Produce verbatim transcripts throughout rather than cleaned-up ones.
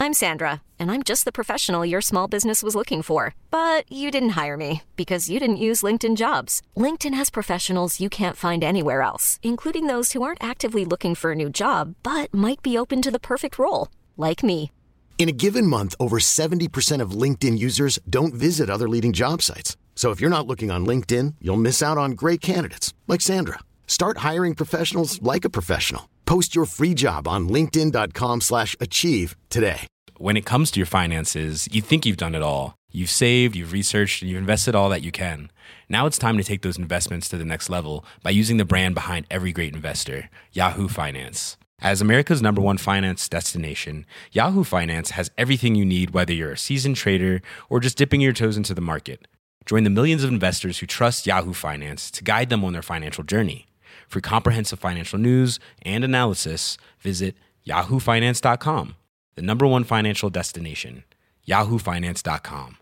I'm Sandra, and I'm just the professional your small business was looking for. But you didn't hire me because you didn't use LinkedIn Jobs. LinkedIn has professionals you can't find anywhere else, including those who aren't actively looking for a new job, but might be open to the perfect role, like me. In a given month, over seventy percent of LinkedIn users don't visit other leading job sites. So if you're not looking on LinkedIn, you'll miss out on great candidates like Sandra. Start hiring professionals like a professional. Post your free job on linkedin.com slash achieve today. When it comes to your finances, you think you've done it all. You've saved, you've researched, and you've invested all that you can. Now it's time to take those investments to the next level by using the brand behind every great investor, Yahoo Finance. As America's number one finance destination, Yahoo Finance has everything you need, whether you're a seasoned trader or just dipping your toes into the market. Join the millions of investors who trust Yahoo Finance to guide them on their financial journey. For comprehensive financial news and analysis, visit yahoo finance dot com, the number one financial destination, yahoo finance dot com.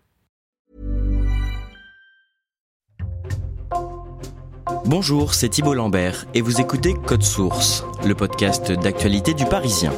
Bonjour, c'est Thibault Lambert et vous écoutez Code Source, le podcast d'actualité du Parisien.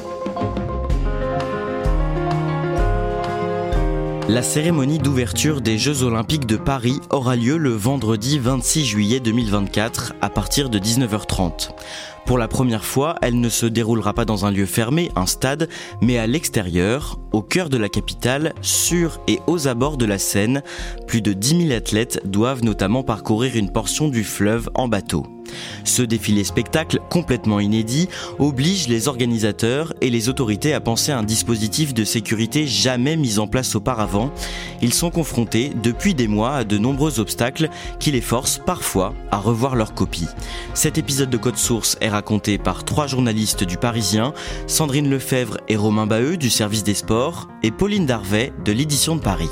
La cérémonie d'ouverture des Jeux Olympiques de Paris aura lieu le vendredi vingt-six juillet deux mille vingt-quatre à partir de dix-neuf heures trente. Pour la première fois, elle ne se déroulera pas dans un lieu fermé, un stade, mais à l'extérieur, au cœur de la capitale, sur et aux abords de la Seine. Plus de dix mille athlètes doivent notamment parcourir une portion du fleuve en bateau. Ce défilé spectacle complètement inédit oblige les organisateurs et les autorités à penser à un dispositif de sécurité jamais mis en place auparavant. Ils sont confrontés depuis des mois à de nombreux obstacles qui les forcent parfois à revoir leur copie. Cet épisode de Code Source est raconté par trois journalistes du Parisien, Sandrine Lefebvre et Romain Baheux du service des sports et Pauline Darvet de l'édition de Paris.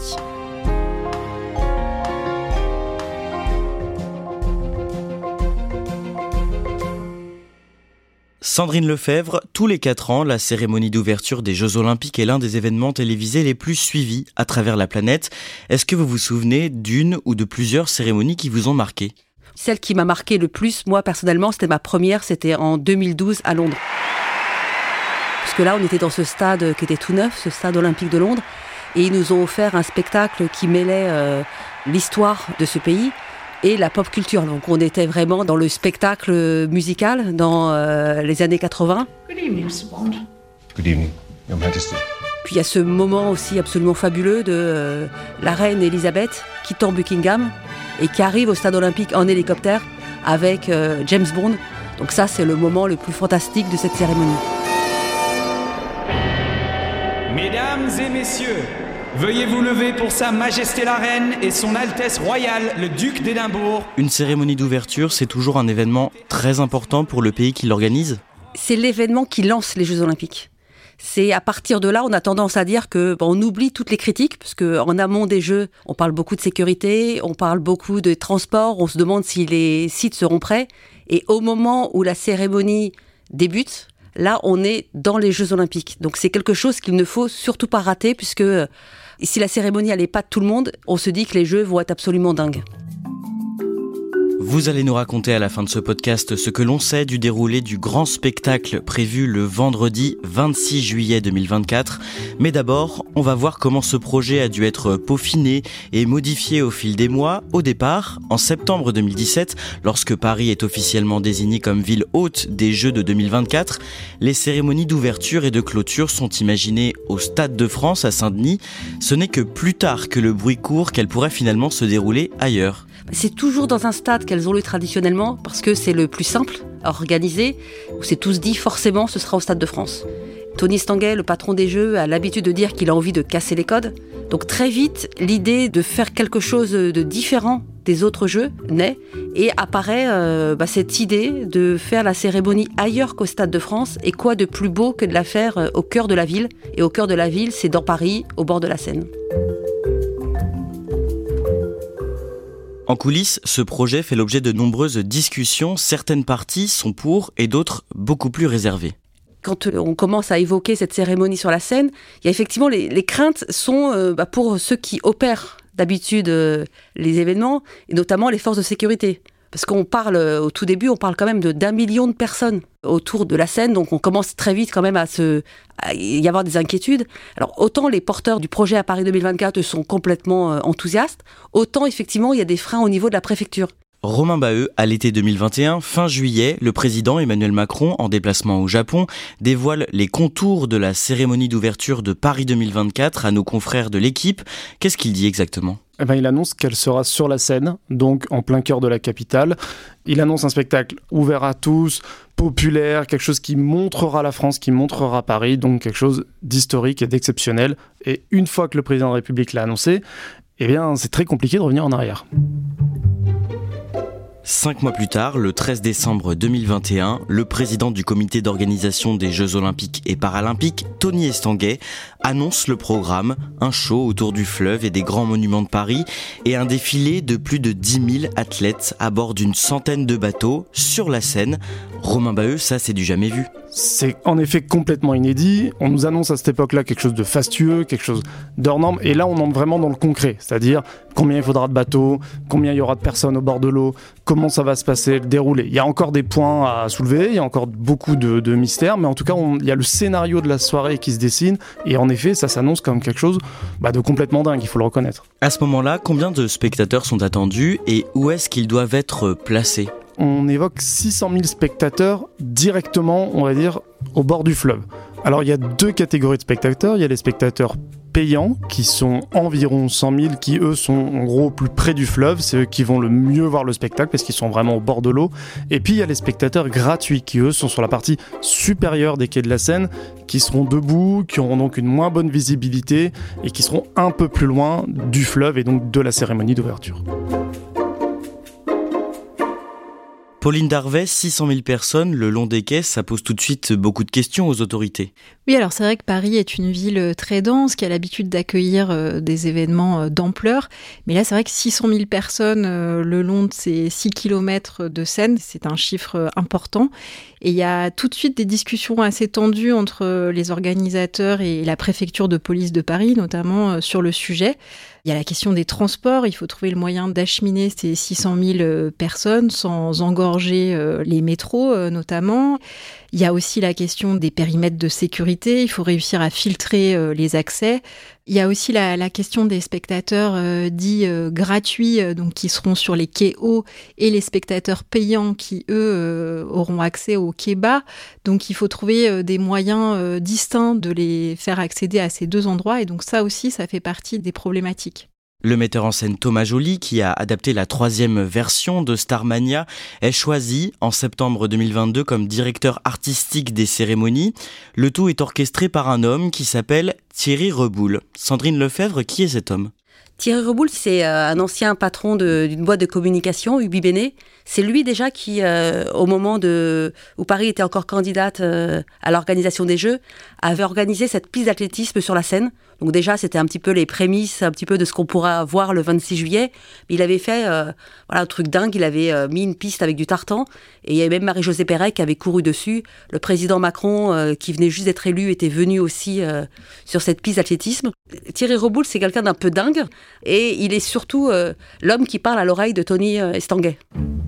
Sandrine Lefebvre, tous les quatre ans, la cérémonie d'ouverture des Jeux Olympiques est l'un des événements télévisés les plus suivis à travers la planète. Est-ce que vous vous souvenez d'une ou de plusieurs cérémonies qui vous ont marqué ? Celle qui m'a marqué le plus, moi personnellement, c'était ma première, c'était en deux mille douze à Londres. Parce que là, on était dans ce stade qui était tout neuf, ce stade olympique de Londres, et ils nous ont offert un spectacle qui mêlait euh, l'histoire de ce pays et la pop culture. Donc on était vraiment dans le spectacle musical dans euh, les années quatre-vingts. Good evening, Mister Bond. Good evening, Your Majesty. Puis il y a ce moment aussi absolument fabuleux de euh, la reine Elisabeth quittant Buckingham et qui arrive au stade olympique en hélicoptère avec euh, James Bond. Donc ça, c'est le moment le plus fantastique de cette cérémonie. Mesdames et messieurs, veuillez vous lever pour Sa Majesté la Reine et Son Altesse Royale, le Duc d'Édimbourg. Une cérémonie d'ouverture, c'est toujours un événement très important pour le pays qui l'organise ? C'est l'événement qui lance les Jeux Olympiques. C'est à partir de là, on a tendance à dire que bon, on oublie toutes les critiques, parce qu'en amont des Jeux, on parle beaucoup de sécurité, on parle beaucoup de transport, on se demande si les sites seront prêts. Et au moment où la cérémonie débute, là, on est dans les Jeux Olympiques. Donc c'est quelque chose qu'il ne faut surtout pas rater, puisque si la cérémonie n'allait pas de tout le monde, on se dit que les Jeux vont être absolument dingues. Vous allez nous raconter à la fin de ce podcast ce que l'on sait du déroulé du grand spectacle prévu le vendredi vingt-six juillet deux mille vingt-quatre. Mais d'abord, on va voir comment ce projet a dû être peaufiné et modifié au fil des mois. Au départ, en septembre deux mille dix-sept, lorsque Paris est officiellement désigné comme ville hôte des Jeux de deux mille vingt-quatre, les cérémonies d'ouverture et de clôture sont imaginées au Stade de France à Saint-Denis. Ce n'est que plus tard que le bruit court qu'elles pourraient finalement se dérouler ailleurs. C'est toujours dans un stade qu'elles ont lieu traditionnellement parce que c'est le plus simple à organiser, où c'est tous dit forcément ce sera au Stade de France. Tony Stanguet, le patron des Jeux, a l'habitude de dire qu'il a envie de casser les codes. Donc très vite, l'idée de faire quelque chose de différent des autres Jeux naît et apparaît euh, bah, cette idée de faire la cérémonie ailleurs qu'au Stade de France. Et quoi de plus beau que de la faire euh, au cœur de la ville. Et au cœur de la ville, c'est dans Paris, au bord de la Seine. En coulisses, ce projet fait l'objet de nombreuses discussions. Certaines parties sont pour et d'autres beaucoup plus réservées. Quand on commence à évoquer cette cérémonie sur la Seine, il y a effectivement les, les craintes sont euh, bah, pour ceux qui opèrent d'habitude euh, les événements, et notamment les forces de sécurité. Parce qu'on parle, au tout début, on parle quand même de, d'un million de personnes autour de la Seine, donc on commence très vite quand même à, se, à y avoir des inquiétudes. Alors autant les porteurs du projet à Paris deux mille vingt-quatre sont complètement euh, enthousiastes, autant effectivement il y a des freins au niveau de la préfecture. Romain Baheux, à l'été deux mille vingt et un, fin juillet, le président Emmanuel Macron, en déplacement au Japon, dévoile les contours de la cérémonie d'ouverture de Paris deux mille vingt-quatre à nos confrères de l'équipe. Qu'est-ce qu'il dit exactement ? Eh ben, il annonce qu'elle sera sur la Seine, donc en plein cœur de la capitale. Il annonce un spectacle ouvert à tous, populaire, quelque chose qui montrera la France, qui montrera Paris, donc quelque chose d'historique et d'exceptionnel. Et une fois que le président de la République l'a annoncé, eh bien, c'est très compliqué de revenir en arrière. Cinq mois plus tard, le treize décembre deux mille vingt et un, le président du comité d'organisation des Jeux Olympiques et Paralympiques, Tony Estanguet, annonce le programme, un show autour du fleuve et des grands monuments de Paris et un défilé de plus de dix mille athlètes à bord d'une centaine de bateaux sur la Seine. Romain Baheux, ça c'est du jamais vu. C'est en effet complètement inédit. On nous annonce à cette époque-là quelque chose de fastueux, quelque chose d'hors norme. Et là, on entre vraiment dans le concret. C'est-à-dire combien il faudra de bateaux, combien il y aura de personnes au bord de l'eau, comment ça va se passer, le déroulé. Il y a encore des points à soulever, il y a encore beaucoup de, de mystères. Mais en tout cas, on, il y a le scénario de la soirée qui se dessine. Et en effet, ça s'annonce comme quelque chose bah, de complètement dingue, il faut le reconnaître. À ce moment-là, combien de spectateurs sont attendus et où est-ce qu'ils doivent être placés ? On évoque six cent mille spectateurs directement, on va dire, au bord du fleuve. Alors il y a deux catégories de spectateurs. Il y a les spectateurs payants, qui sont environ cent mille, qui eux sont en gros plus près du fleuve. C'est eux qui vont le mieux voir le spectacle, parce qu'ils sont vraiment au bord de l'eau. Et puis il y a les spectateurs gratuits, qui eux sont sur la partie supérieure des quais de la Seine, qui seront debout, qui auront donc une moins bonne visibilité, et qui seront un peu plus loin du fleuve, et donc de la cérémonie d'ouverture. Pauline Darvey, six cent mille personnes le long des quais, ça pose tout de suite beaucoup de questions aux autorités. Oui, alors c'est vrai que Paris est une ville très dense, qui a l'habitude d'accueillir euh, des événements euh, d'ampleur. Mais là, c'est vrai que six cent mille personnes euh, le long de ces six kilomètres de Seine, c'est un chiffre euh, important. Et il y a tout de suite des discussions assez tendues entre les organisateurs et la préfecture de police de Paris, notamment euh, sur le sujet. Il y a la question des transports, il faut trouver le moyen d'acheminer ces six cent mille personnes sans engorger euh, les métros euh, notamment. Il y a aussi la question des périmètres de sécurité, il faut réussir à filtrer euh, les accès. Il y a aussi la, la question des spectateurs euh, dits euh, gratuits, euh, donc qui seront sur les quais hauts, et les spectateurs payants qui, eux, euh, auront accès aux quais bas. Donc il faut trouver euh, des moyens euh, distincts de les faire accéder à ces deux endroits, et donc ça aussi, ça fait partie des problématiques. Le metteur en scène Thomas Joly, qui a adapté la troisième version de Starmania, est choisi en septembre deux mille vingt-deux comme directeur artistique des cérémonies. Le tout est orchestré par un homme qui s'appelle Thierry Reboul. Sandrine Lefebvre, qui est cet homme ? Thierry Reboul, c'est euh, un ancien patron de, d'une boîte de communication, Ubi Bene. C'est lui déjà qui, euh, au moment de, où Paris était encore candidate euh, à l'organisation des Jeux, avait organisé cette piste d'athlétisme sur la Seine. Donc déjà, c'était un petit peu les prémices, un petit peu de ce qu'on pourra voir le vingt-six juillet. Mais il avait fait euh, voilà, un truc dingue, il avait euh, mis une piste avec du tartan. Et il y avait même Marie-Josée Pérec qui avait couru dessus. Le président Macron, euh, qui venait juste d'être élu, était venu aussi euh, sur cette piste d'athlétisme. Thierry Reboul, c'est quelqu'un d'un peu dingue. Et il est surtout euh, l'homme qui parle à l'oreille de Tony Estanguet.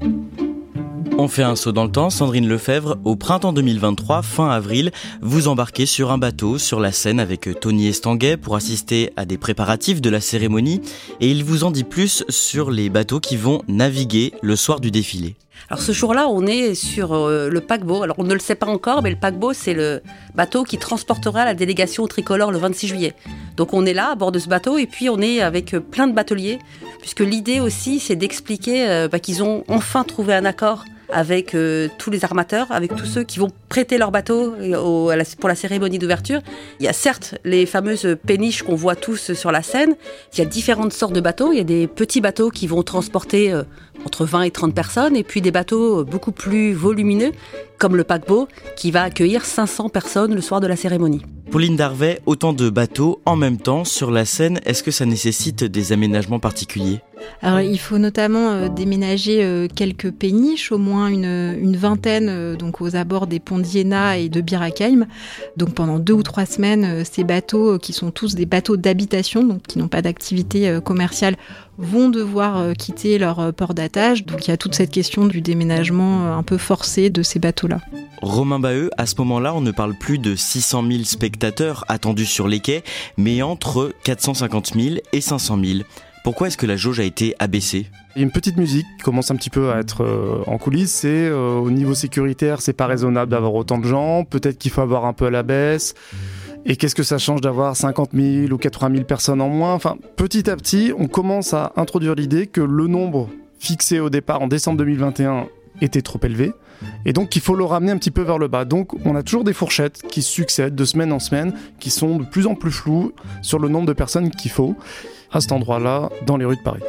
On fait un saut dans le temps, Sandrine Lefebvre, au printemps deux mille vingt-trois, fin avril, vous embarquez sur un bateau sur la Seine avec Tony Estanguet pour assister à des préparatifs de la cérémonie, et il vous en dit plus sur les bateaux qui vont naviguer le soir du défilé. Alors ce jour-là, on est sur euh, le paquebot. Alors on ne le sait pas encore, mais le paquebot, c'est le bateau qui transportera la délégation tricolore le vingt-six juillet. Donc on est là, à bord de ce bateau, et puis on est avec plein de bateliers, puisque l'idée aussi, c'est d'expliquer euh, bah, qu'ils ont enfin trouvé un accord avec euh, tous les armateurs, avec tous ceux qui vont prêter leur bateau au, à la, pour la cérémonie d'ouverture. Il y a certes les fameuses péniches qu'on voit tous sur la Seine. Il y a différentes sortes de bateaux. Il y a des petits bateaux qui vont transporter euh, entre vingt et trente personnes, et puis des bateaux beaucoup plus volumineux, comme le paquebot, qui va accueillir cinq cents personnes le soir de la cérémonie. Pauline Darvey, autant de bateaux en même temps sur la Seine, est-ce que ça nécessite des aménagements particuliers ? Alors, il faut notamment euh, déménager euh, quelques péniches, au moins une, une vingtaine, euh, donc aux abords des ponts d'Iéna et de Bir Hakeim. Donc, pendant deux ou trois semaines, euh, ces bateaux, euh, qui sont tous des bateaux d'habitation, donc qui n'ont pas d'activité euh, commerciale, vont devoir euh, quitter leur euh, port d'attache. Donc, il y a toute cette question du déménagement euh, un peu forcé de ces bateaux-là. Romain Baheux, à ce moment-là, on ne parle plus de six cent mille spectateurs attendus sur les quais, mais entre quatre cent cinquante mille et cinq cent mille. Pourquoi est-ce que la jauge a été abaissée ? Il y a une petite musique qui commence un petit peu à être euh, en coulisses, c'est euh, au niveau sécuritaire, c'est pas raisonnable d'avoir autant de gens, peut-être qu'il faut avoir un peu à la baisse. Et qu'est-ce que ça change d'avoir cinquante mille ou quatre-vingt mille personnes en moins ? Enfin, petit à petit, on commence à introduire l'idée que le nombre fixé au départ en décembre deux mille vingt et un était trop élevé, et donc il faut le ramener un petit peu vers le bas. Donc on a toujours des fourchettes qui succèdent de semaine en semaine, qui sont de plus en plus floues sur le nombre de personnes qu'il faut à cet endroit-là, dans les rues de Paris.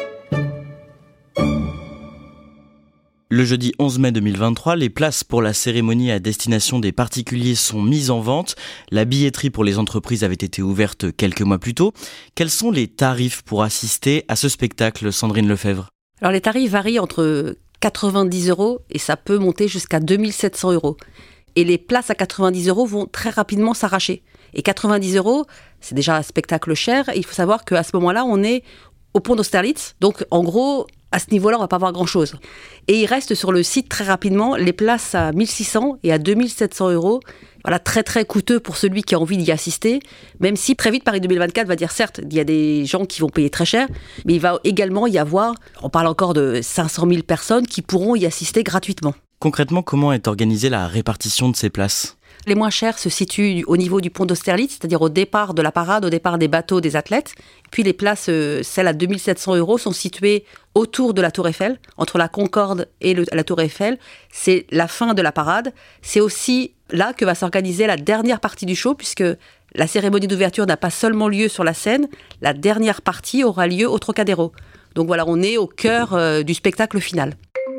Le jeudi onze mai deux mille vingt-trois, les places pour la cérémonie à destination des particuliers sont mises en vente. La billetterie pour les entreprises avait été ouverte quelques mois plus tôt. Quels sont les tarifs pour assister à ce spectacle, Sandrine Lefebvre ? Alors les tarifs varient entre quatre-vingt-dix euros et ça peut monter jusqu'à deux mille sept cents euros. Et les places à quatre-vingt-dix euros vont très rapidement s'arracher. Et quatre-vingt-dix euros, c'est déjà un spectacle cher. Et il faut savoir qu'à ce moment-là, on est au pont d'Austerlitz. Donc, en gros, à ce niveau-là, on va pas voir grand-chose. Et il reste sur le site très rapidement les places à mille six cents et à deux mille sept cents euros. Voilà, très très coûteux pour celui qui a envie d'y assister. Même si très vite, Paris deux mille vingt-quatre va dire certes, il y a des gens qui vont payer très cher, mais il va également y avoir, on parle encore de cinq cent mille personnes qui pourront y assister gratuitement. Concrètement, comment est organisée la répartition de ces places ? Les moins chers se situent au niveau du pont d'Austerlitz, c'est-à-dire au départ de la parade, au départ des bateaux des athlètes. Puis les places, euh, celles à deux mille sept cents euros, sont situées autour de la Tour Eiffel, entre la Concorde et le, la Tour Eiffel. C'est la fin de la parade. C'est aussi là que va s'organiser la dernière partie du show, puisque la cérémonie d'ouverture n'a pas seulement lieu sur la scène, la dernière partie aura lieu au Trocadéro. Donc voilà, on est au cœur euh, du spectacle final.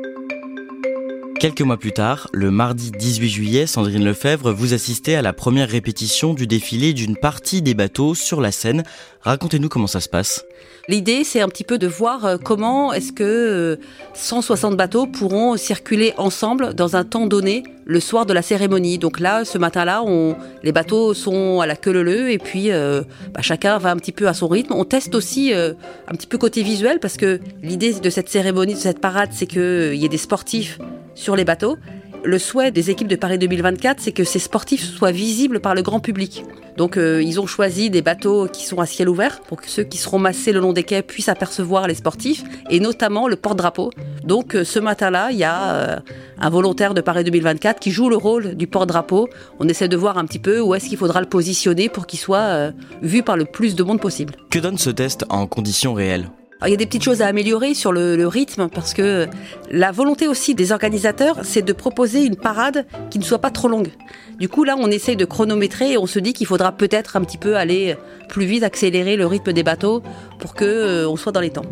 Quelques mois plus tard, le mardi dix-huit juillet, Sandrine Lefebvre, vous assistez à la première répétition du défilé d'une partie des bateaux sur la Seine. Racontez-nous comment ça se passe. L'idée, c'est un petit peu de voir comment est-ce que cent soixante bateaux pourront circuler ensemble dans un temps donné le soir de la cérémonie. Donc là, ce matin-là, on, les bateaux sont à la queue leu-leu et puis euh, bah, chacun va un petit peu à son rythme. On teste aussi euh, un petit peu côté visuel parce que l'idée de cette cérémonie, de cette parade, c'est qu'il euh, y ait des sportifs sur les bateaux. Le souhait des équipes de Paris deux mille vingt-quatre, c'est que ces sportifs soient visibles par le grand public. Donc euh, ils ont choisi des bateaux qui sont à ciel ouvert pour que ceux qui seront massés le long des quais puissent apercevoir les sportifs, et notamment le porte-drapeau. Donc euh, ce matin-là, il y a euh, un volontaire de Paris deux mille vingt-quatre qui joue le rôle du porte-drapeau. On essaie de voir un petit peu où est-ce qu'il faudra le positionner pour qu'il soit euh, vu par le plus de monde possible. Que donne ce test en conditions réelles ? Alors, il y a des petites choses à améliorer sur le, le rythme, parce que la volonté aussi des organisateurs, c'est de proposer une parade qui ne soit pas trop longue. Du coup, là, on essaye de chronométrer et on se dit qu'il faudra peut-être un petit peu aller plus vite, accélérer le rythme des bateaux pour qu'on euh, soit dans les temps.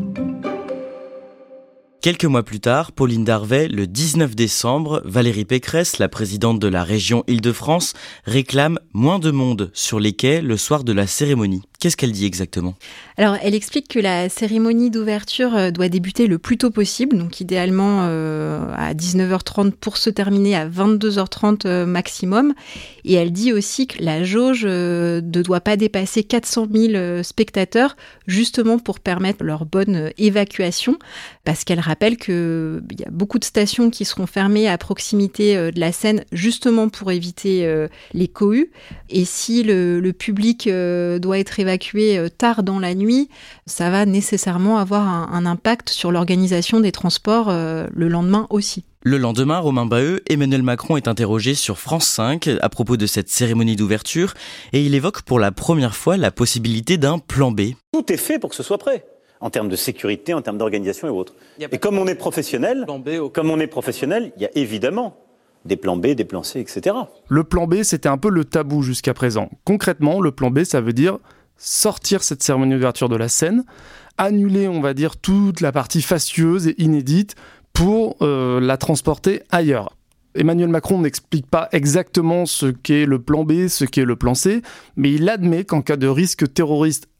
Quelques mois plus tard, Pauline Darvet, le dix-neuf décembre, Valérie Pécresse, la présidente de la région Île-de-France, réclame moins de monde sur les quais le soir de la cérémonie. Qu'est-ce qu'elle dit exactement ? Alors, elle explique que la cérémonie d'ouverture doit débuter le plus tôt possible, donc idéalement euh, à dix-neuf heures trente pour se terminer à vingt-deux heures trente euh, maximum. Et elle dit aussi que la jauge euh, ne doit pas dépasser quatre cent mille spectateurs, justement pour permettre leur bonne évacuation, parce qu'elle rappelle qu'il y a beaucoup de stations qui seront fermées à proximité euh, de la Seine, justement pour éviter euh, les cohues. Et si le, le public euh, doit être évacué tard dans la nuit, ça va nécessairement avoir un, un impact sur l'organisation des transports euh, le lendemain aussi. Le lendemain, Romain Baheux, Emmanuel Macron est interrogé sur France cinq à propos de cette cérémonie d'ouverture et il évoque pour la première fois la possibilité d'un plan B. Tout est fait pour que ce soit prêt, en termes de sécurité, en termes d'organisation et autres. Et comme on est professionnel, comme on est professionnel, il y a évidemment des plans B, des plans C, et cetera. Le plan B, c'était un peu le tabou jusqu'à présent. Concrètement, le plan B, ça veut dire sortir cette cérémonie d'ouverture de la Seine, annuler, on va dire, toute la partie fastueuse et inédite pour euh, la transporter ailleurs. Emmanuel Macron n'explique pas exactement ce qu'est le plan B, ce qu'est le plan C, mais il admet qu'en cas de risque terroriste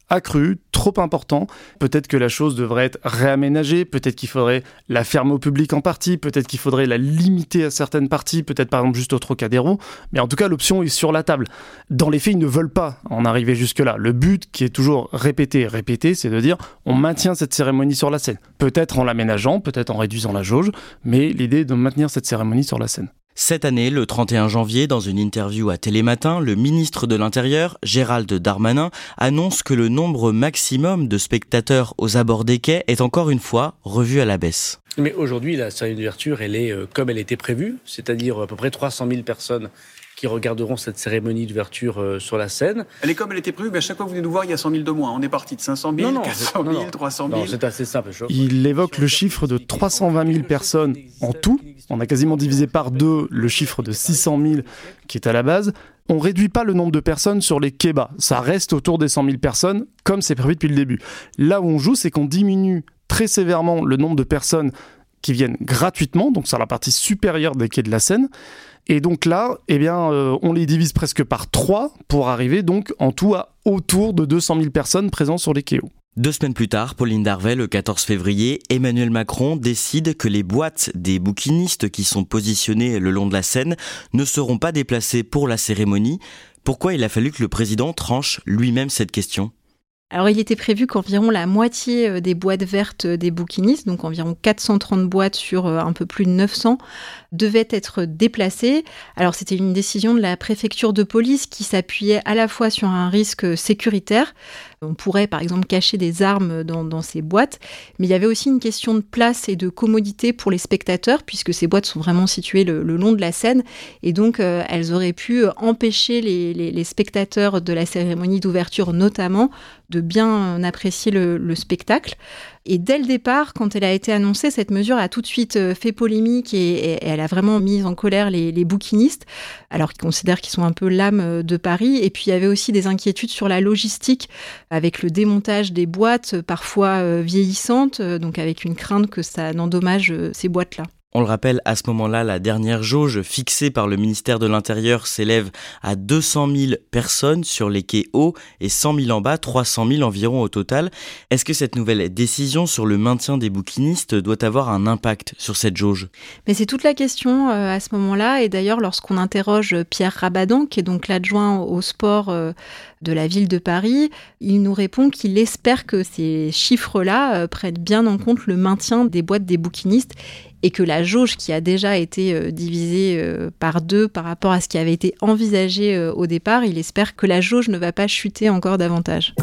accru, trop important. Peut-être que la chose devrait être réaménagée, peut-être qu'il faudrait la fermer au public en partie, peut-être qu'il faudrait la limiter à certaines parties, peut-être par exemple juste au Trocadéro, mais en tout cas l'option est sur la table. Dans les faits, ils ne veulent pas en arriver jusque-là. Le but qui est toujours répété, répété, c'est de dire on maintient cette cérémonie sur la scène. Peut-être en l'aménageant, peut-être en réduisant la jauge, mais l'idée est de maintenir cette cérémonie sur la scène. Cette année, le trente et un janvier, dans une interview à Télématin, le ministre de l'Intérieur, Gérald Darmanin, annonce que le nombre maximum de spectateurs aux abords des quais est encore une fois revu à la baisse. Mais aujourd'hui, la cérémonie d'ouverture, elle est euh, comme elle était prévue, c'est-à-dire à peu près trois cent mille personnes qui regarderont cette cérémonie d'ouverture euh, sur la scène. Elle est comme elle était prévue, mais à chaque fois que vous venez nous voir, il y a cent mille de moins. On est parti de cinq cent mille, non, non, quatre cent mille, non, non. trois cent mille. Non, c'est assez simple. Il évoque le chiffre de trois cent vingt mille personnes en tout. On a quasiment divisé par deux le chiffre de six cent mille qui est à la base. On ne réduit pas le nombre de personnes sur les quais bas. Ça reste autour des cent mille personnes, comme c'est prévu depuis le début. Là où on joue, c'est qu'on diminue très sévèrement le nombre de personnes qui viennent gratuitement, donc sur la partie supérieure des quais de la Seine. Et donc là, eh bien, euh, on les divise presque par trois pour arriver donc en tout à autour de deux cent mille personnes présentes sur les quais hauts. Deux semaines plus tard, Pauline Darvet, le quatorze février, Emmanuel Macron décide que les boîtes des bouquinistes qui sont positionnées le long de la Seine ne seront pas déplacées pour la cérémonie. Pourquoi il a fallu que le président tranche lui-même cette question ? Alors, il était prévu qu'environ la moitié des boîtes vertes des bouquinistes, donc environ quatre cent trente boîtes sur un peu plus de neuf cents, devaient être déplacées. Alors, c'était une décision de la préfecture de police qui s'appuyait à la fois sur un risque sécuritaire. On pourrait, par exemple, cacher des armes dans, dans ces boîtes, mais il y avait aussi une question de place et de commodité pour les spectateurs, puisque ces boîtes sont vraiment situées le, le long de la Seine, et donc euh, elles auraient pu empêcher les, les, les spectateurs de la cérémonie d'ouverture, notamment, de bien apprécier le, le spectacle. Et dès le départ, quand elle a été annoncée, cette mesure a tout de suite fait polémique et, et elle a vraiment mis en colère les, les bouquinistes, alors qu'ils considèrent qu'ils sont un peu l'âme de Paris. Et puis il y avait aussi des inquiétudes sur la logistique, avec le démontage des boîtes, parfois vieillissantes, donc avec une crainte que ça n'endommage ces boîtes-là. On le rappelle, à ce moment-là, la dernière jauge fixée par le ministère de l'Intérieur s'élève à deux cent mille personnes sur les quais hauts et cent mille en bas, trois cent mille environ au total. Est-ce que cette nouvelle décision sur le maintien des bouquinistes doit avoir un impact sur cette jauge ? Mais c'est toute la question euh, à ce moment-là. Et d'ailleurs, lorsqu'on interroge Pierre Rabadan, qui est donc l'adjoint au sport euh, de la ville de Paris, il nous répond qu'il espère que ces chiffres-là euh, prennent bien en compte le maintien des boîtes des bouquinistes et que la jauge qui a déjà été euh, divisée euh, par deux par rapport à ce qui avait été envisagé euh, au départ, il espère que la jauge ne va pas chuter encore davantage.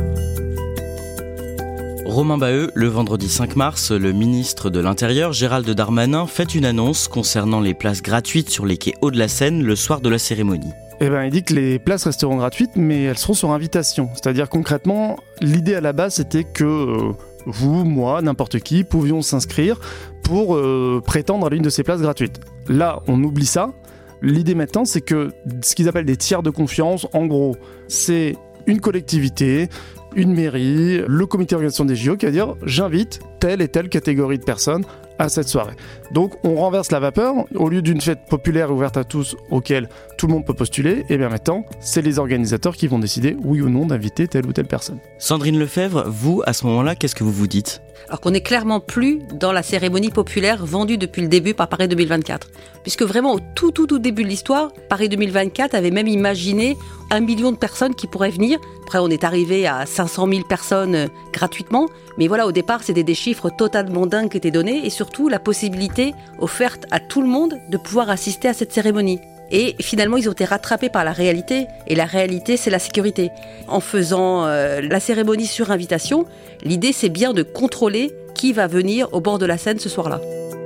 Romain Baheux, le vendredi cinq mars, le ministre de l'Intérieur, Gérald Darmanin, fait une annonce concernant les places gratuites sur les quais hauts de la Seine le soir de la cérémonie. Eh ben, il dit que les places resteront gratuites, mais elles seront sur invitation. C'est-à-dire concrètement, l'idée à la base, c'était que euh, vous, moi, n'importe qui, pouvions s'inscrire pour euh, prétendre à l'une de ces places gratuites. Là, on oublie ça. L'idée maintenant, c'est que ce qu'ils appellent des tiers de confiance, en gros, c'est une collectivité, une mairie, le comité d'organisation des J O qui va dire « j'invite telle et telle catégorie de personnes à cette soirée ». Donc on renverse la vapeur, au lieu d'une fête populaire ouverte à tous auquel tout le monde peut postuler, et bien maintenant c'est les organisateurs qui vont décider oui ou non d'inviter telle ou telle personne. Sandrine Lefebvre, vous à ce moment-là, qu'est-ce que vous vous dites ? Alors qu'on n'est clairement plus dans la cérémonie populaire vendue depuis le début par Paris deux mille vingt-quatre. Puisque vraiment au tout tout tout début de l'histoire, Paris deux mille vingt-quatre avait même imaginé un million de personnes qui pourraient venir. Après on est arrivé à cinq cent mille personnes gratuitement. Mais voilà, au départ c'était des chiffres totalement dingues qui étaient donnés et surtout la possibilité offerte à tout le monde de pouvoir assister à cette cérémonie. Et finalement, ils ont été rattrapés par la réalité. Et la réalité, c'est la sécurité. En faisant euh, la cérémonie sur invitation, l'idée, c'est bien de contrôler qui va venir au bord de la Seine ce soir-là.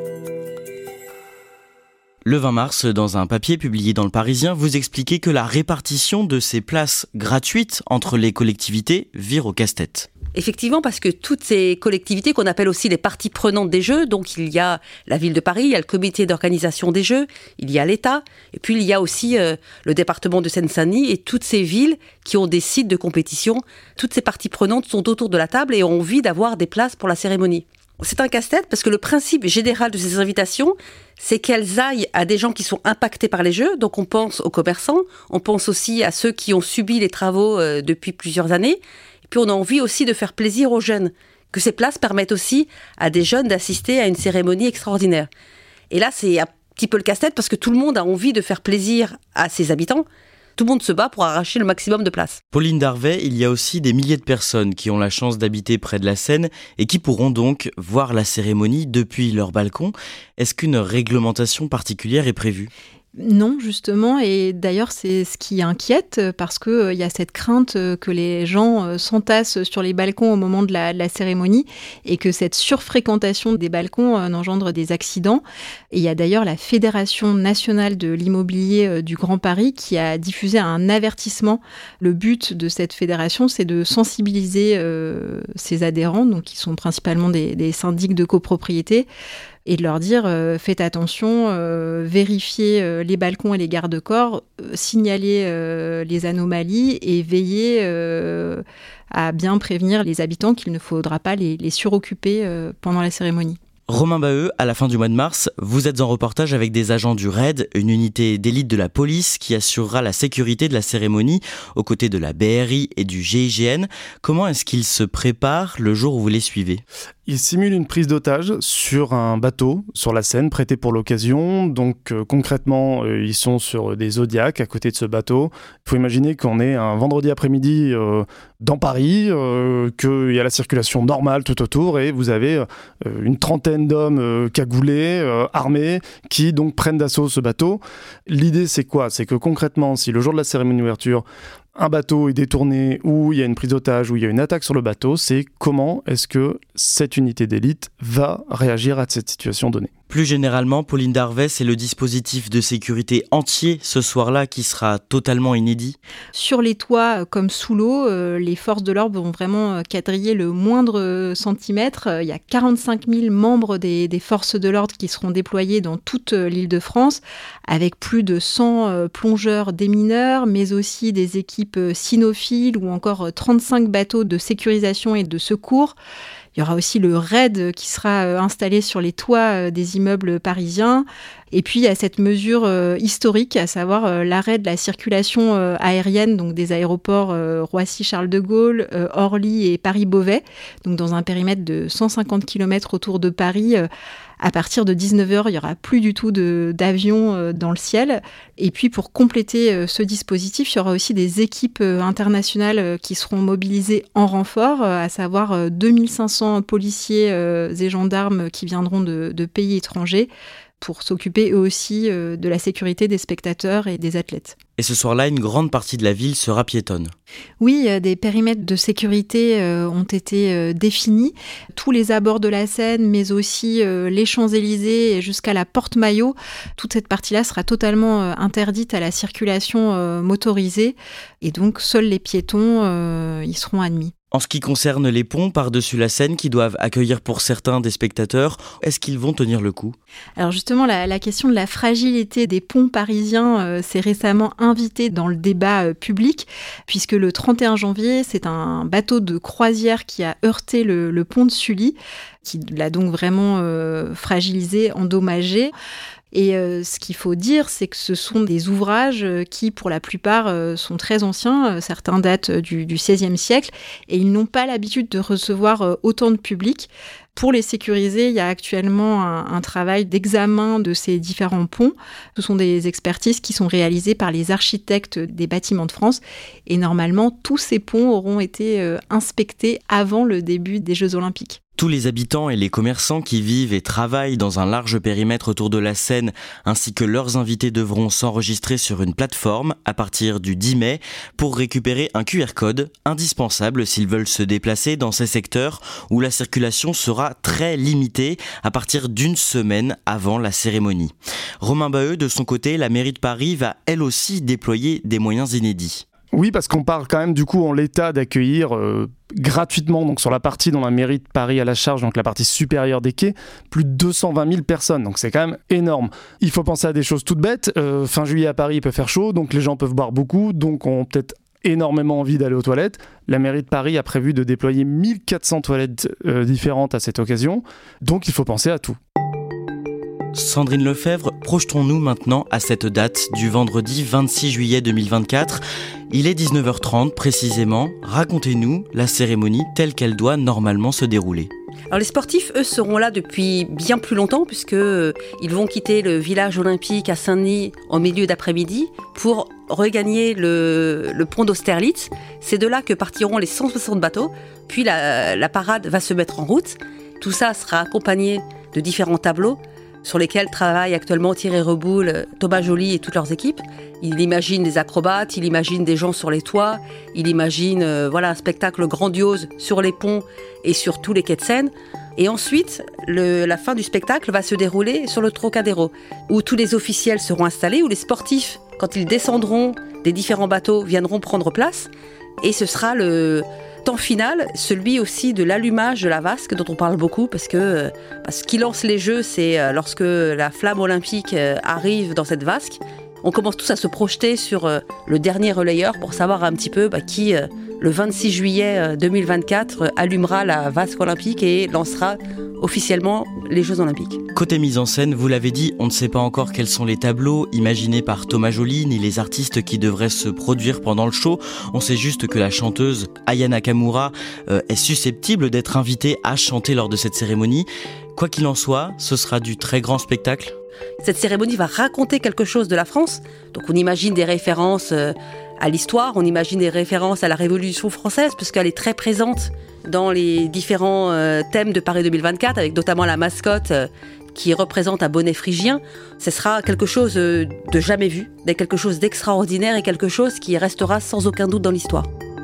Le vingt mars, dans un papier publié dans Le Parisien, vous expliquez que la répartition de ces places gratuites entre les collectivités vire au casse-tête. Effectivement, parce que toutes ces collectivités qu'on appelle aussi les parties prenantes des Jeux, donc il y a la ville de Paris, il y a le comité d'organisation des Jeux, il y a l'État, et puis il y a aussi euh, le département de Seine-Saint-Denis et toutes ces villes qui ont des sites de compétition. Toutes ces parties prenantes sont autour de la table et ont envie d'avoir des places pour la cérémonie. C'est un casse-tête parce que le principe général de ces invitations, c'est qu'elles aillent à des gens qui sont impactés par les Jeux. Donc on pense aux commerçants, on pense aussi à ceux qui ont subi les travaux euh, depuis plusieurs années. Puis on a envie aussi de faire plaisir aux jeunes, que ces places permettent aussi à des jeunes d'assister à une cérémonie extraordinaire. Et là, c'est un petit peu le casse-tête parce que tout le monde a envie de faire plaisir à ses habitants. Tout le monde se bat pour arracher le maximum de places. Pauline Darvet, il y a aussi des milliers de personnes qui ont la chance d'habiter près de la Seine et qui pourront donc voir la cérémonie depuis leur balcon. Est-ce qu'une réglementation particulière est prévue ? Non, justement, et d'ailleurs c'est ce qui inquiète parce qu'il euh, y a cette crainte euh, que les gens euh, s'entassent sur les balcons au moment de la, de la cérémonie et que cette surfréquentation des balcons euh, engendre des accidents. Et il y a d'ailleurs la Fédération nationale de l'immobilier euh, du Grand Paris qui a diffusé un avertissement. Le but de cette fédération, c'est de sensibiliser euh, ses adhérents, donc qui sont principalement des, des syndics de copropriété, et de leur dire euh, faites attention, euh, vérifiez euh, les balcons et les garde-corps, euh, signalez euh, les anomalies et veillez euh, à bien prévenir les habitants qu'il ne faudra pas les, les suroccuper euh, pendant la cérémonie. Romain Baheux, à la fin du mois de mars, vous êtes en reportage avec des agents du R A I D, une unité d'élite de la police qui assurera la sécurité de la cérémonie aux côtés de la B R I et du G I G N. Comment est-ce qu'ils se préparent le jour où vous les suivez ? Ils simulent une prise d'otage sur un bateau, sur la Seine, prêté pour l'occasion. Donc euh, concrètement, euh, ils sont sur des Zodiacs à côté de ce bateau. Il faut imaginer qu'on est un vendredi après-midi euh, dans Paris, euh, qu'il y a la circulation normale tout autour et vous avez euh, une trentaine d'hommes euh, cagoulés, euh, armés, qui donc prennent d'assaut ce bateau. L'idée, c'est quoi ? C'est que concrètement, si le jour de la cérémonie d'ouverture, un bateau est détourné ou il y a une prise d'otage ou il y a une attaque sur le bateau, c'est comment est-ce que cette unité d'élite va réagir à cette situation donnée. Plus généralement, Pauline Darvet, c'est le dispositif de sécurité entier ce soir-là qui sera totalement inédit. Sur les toits comme sous l'eau, euh, les forces de l'ordre vont vraiment quadriller le moindre centimètre. Il y a quarante-cinq mille membres des, des forces de l'ordre qui seront déployés dans toute l'Île-de-France, avec plus de cent plongeurs démineurs, mais aussi des équipes cynophiles ou encore trente-cinq bateaux de sécurisation et de secours. Il y aura aussi le raid qui sera installé sur les toits des immeubles parisiens. Et puis, il y a cette mesure historique, à savoir l'arrêt de la circulation aérienne, donc des aéroports Roissy-Charles de Gaulle, Orly et Paris-Beauvais, donc dans un périmètre de cent cinquante kilomètres autour de Paris. À partir de dix-neuf heures, il n'y aura plus du tout de, d'avions dans le ciel. Et puis, pour compléter ce dispositif, il y aura aussi des équipes internationales qui seront mobilisées en renfort, à savoir deux mille cinq cents policiers et gendarmes qui viendront de, de pays étrangers pour s'occuper eux aussi de la sécurité des spectateurs et des athlètes. Et ce soir-là, une grande partie de la ville sera piétonne. Oui, des périmètres de sécurité euh, ont été euh, définis. Tous les abords de la Seine, mais aussi euh, les Champs-Élysées jusqu'à la Porte Maillot. Toute cette partie-là sera totalement euh, interdite à la circulation euh, motorisée. Et donc, seuls les piétons euh, y seront admis. En ce qui concerne les ponts par-dessus la Seine qui doivent accueillir pour certains des spectateurs, est-ce qu'ils vont tenir le coup ? Alors justement, la, la question de la fragilité des ponts parisiens euh, s'est récemment invitée dans le débat euh, public, puisque le trente et un janvier, c'est un bateau de croisière qui a heurté le, le pont de Sully, qui l'a donc vraiment euh, fragilisé, endommagé. Et euh, ce qu'il faut dire, c'est que ce sont des ouvrages qui, pour la plupart, euh, sont très anciens. Certains datent du, du seizième siècle et ils n'ont pas l'habitude de recevoir euh, autant de public. Pour les sécuriser, il y a actuellement un, un travail d'examen de ces différents ponts. Ce sont des expertises qui sont réalisées par les architectes des bâtiments de France. Et normalement, tous ces ponts auront été euh, inspectés avant le début des Jeux Olympiques. Tous les habitants et les commerçants qui vivent et travaillent dans un large périmètre autour de la Seine, ainsi que leurs invités, devront s'enregistrer sur une plateforme à partir du dix mai pour récupérer un Q R code indispensable s'ils veulent se déplacer dans ces secteurs où la circulation sera très limitée à partir d'une semaine avant la cérémonie. Romain Baheux, de son côté, la mairie de Paris va elle aussi déployer des moyens inédits. Oui, parce qu'on parle quand même du coup en l'état d'accueillir euh, gratuitement, donc sur la partie dont la mairie de Paris a la charge, donc la partie supérieure des quais, plus de deux cent vingt mille personnes, donc c'est quand même énorme. Il faut penser à des choses toutes bêtes, euh, fin juillet à Paris il peut faire chaud, donc les gens peuvent boire beaucoup, donc ont peut-être énormément envie d'aller aux toilettes. La mairie de Paris a prévu de déployer mille quatre cents toilettes euh, différentes à cette occasion, donc il faut penser à tout. Sandrine Lefebvre, projetons-nous maintenant à cette date du vendredi vingt-six juillet deux mille vingt-quatre. Il est dix-neuf heures trente précisément. Racontez-nous la cérémonie telle qu'elle doit normalement se dérouler. Alors les sportifs, eux, seront là depuis bien plus longtemps puisque euh, ils vont quitter le village olympique à Saint-Denis en milieu d'après-midi pour regagner le, le pont d'Austerlitz. C'est de là que partiront les cent soixante bateaux. Puis la, la parade va se mettre en route. Tout ça sera accompagné de différents tableaux sur lesquels travaillent actuellement Thierry Reboul, Thomas Joly et toutes leurs équipes. Il imagine des acrobates, il imagine des gens sur les toits, il imagine euh, voilà, un spectacle grandiose sur les ponts et sur tous les quais de Seine. Et ensuite, le, la fin du spectacle va se dérouler sur le Trocadéro, où tous les officiels seront installés, où les sportifs, quand ils descendront des différents bateaux, viendront prendre place. Et ce sera le temps final, celui aussi de l'allumage de la vasque, dont on parle beaucoup, parce que bah, ce qui lance les Jeux, c'est lorsque la flamme olympique arrive dans cette vasque. On commence tous à se projeter sur euh, le dernier relayeur pour savoir un petit peu bah, qui, euh, le vingt-six juillet deux mille vingt-quatre, euh, allumera la vasque olympique et lancera officiellement les Jeux Olympiques. Côté mise en scène, vous l'avez dit, on ne sait pas encore quels sont les tableaux imaginés par Thomas Joly ni les artistes qui devraient se produire pendant le show. On sait juste que la chanteuse Aya Nakamura euh, est susceptible d'être invitée à chanter lors de cette cérémonie. Quoi qu'il en soit, ce sera du très grand spectacle. Cette cérémonie va raconter quelque chose de la France. Donc on imagine des références à l'histoire, on imagine des références à la Révolution française, parce qu'elle est très présente dans les différents thèmes de Paris deux mille vingt-quatre, avec notamment la mascotte qui représente un bonnet phrygien. Ce sera quelque chose de jamais vu, quelque chose d'extraordinaire et quelque chose qui restera sans aucun doute dans l'histoire.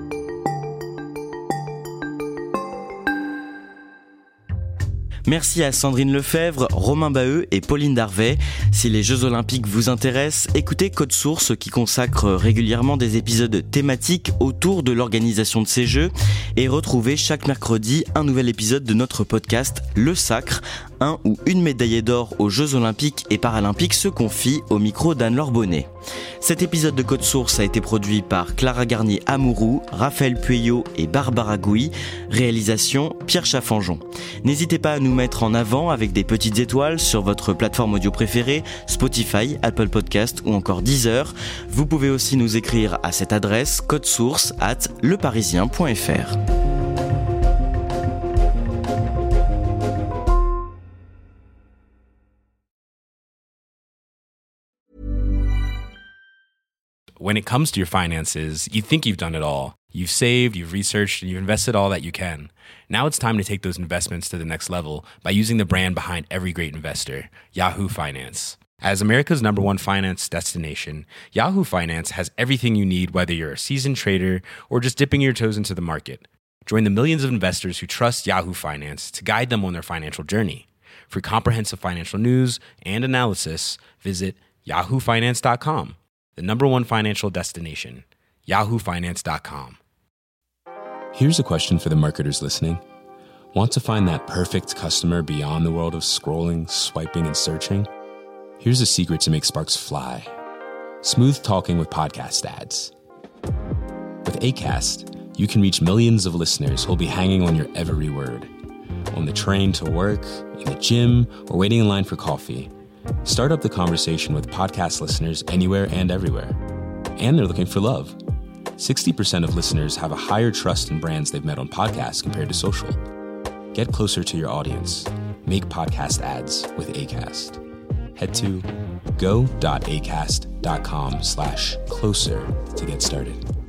Merci à Sandrine Lefebvre, Romain Baheux et Pauline Darvet. Si les Jeux Olympiques vous intéressent, écoutez Code Source qui consacre régulièrement des épisodes thématiques autour de l'organisation de ces Jeux, et retrouvez chaque mercredi un nouvel épisode de notre podcast Le Sacre. Un ou une médaillée d'or aux Jeux Olympiques et Paralympiques se confie au micro d'Anne-Laure Bonnet. Cet épisode de Code Source a été produit par Clara Garnier-Amouroux, Raphaël Pueyo et Barbara Gouy. Réalisation Pierre Chaffanjon. N'hésitez pas à nous mettre en avant avec des petites étoiles sur votre plateforme audio préférée, Spotify, Apple Podcast ou encore Deezer. Vous pouvez aussi nous écrire à cette adresse codesource arobase leparisien point f r. When it comes to your finances, you think you've done it all. You've saved, you've researched, and you've invested all that you can. Now it's time to take those investments to the next level by using the brand behind every great investor, Yahoo Finance. As America's number one finance destination, Yahoo Finance has everything you need, whether you're a seasoned trader or just dipping your toes into the market. Join the millions of investors who trust Yahoo Finance to guide them on their financial journey. For comprehensive financial news and analysis, visit yahoo finance dot com. The number one financial destination, yahoo finance dot com. Here's a question for the marketers listening. Want to find that perfect customer beyond the world of scrolling, swiping, and searching? Here's a secret to make sparks fly. Smooth talking with podcast ads. With Acast, you can reach millions of listeners who'll be hanging on your every word. On the train to work, in the gym, or waiting in line for coffee. Start up the conversation with podcast listeners anywhere and everywhere. And they're looking for love. sixty percent of listeners have a higher trust in brands they've met on podcasts compared to social. Get closer to your audience. Make podcast ads with Acast. Head to go.acast.com slash closer to get started.